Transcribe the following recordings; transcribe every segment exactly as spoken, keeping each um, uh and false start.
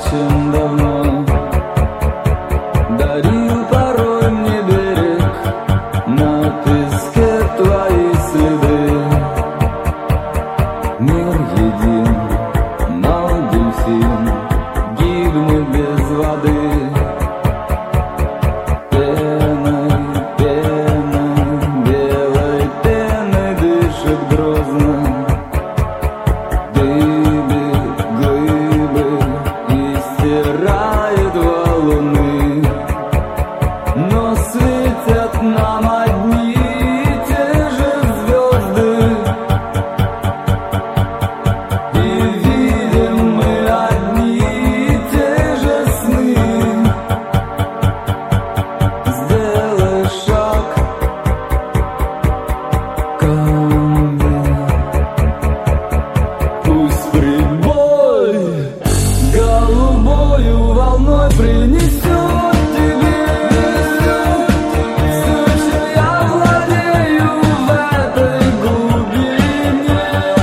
очень давно дарил порой мне берег, на песке твои следы. Мир един, но дельфин гибнет без воды. Пеной, пеной, белой пеной дышит грозно. Стирает валуны, но светят нам одни и те же звезды, и видим мы одни и те же сны. Сделай шаг ко мне, пусть прибой голубою волной принесет тебе все, чем я владею в этой глубине.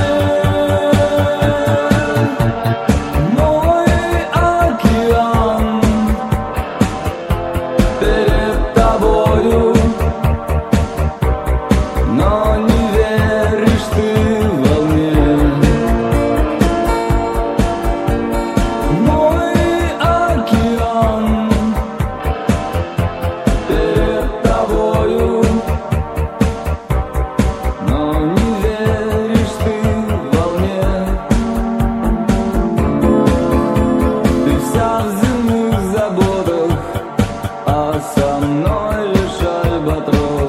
Мой океан перед тобою, но не веришь ты волне. Мой океан перед тобою, но не веришь ты волне. Ты вся в земных заботах, а со мной лишь альбатрос.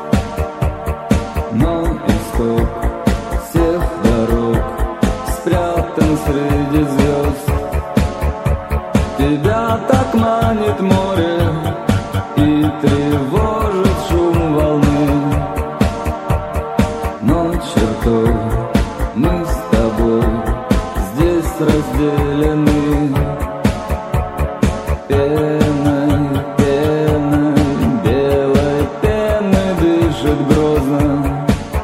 Но исток всех дорог спрятан среди звезд. Тебя так манит море и тревожит шум волны, но чертой мы с тобой здесь разделены. Пеной, пеной, белой пеной дышит грозно.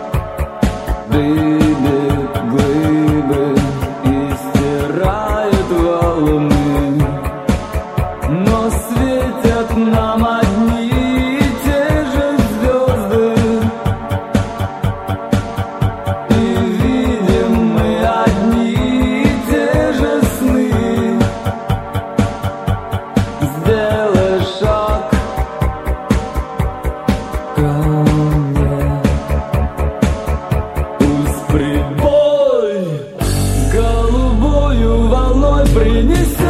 Дыбит глыбы и стирает валуны, но светят нам одни и те же звезды, и видим мы одни и те же сны. Сделай шаг ко мне, пусть прибой голубою волной принесет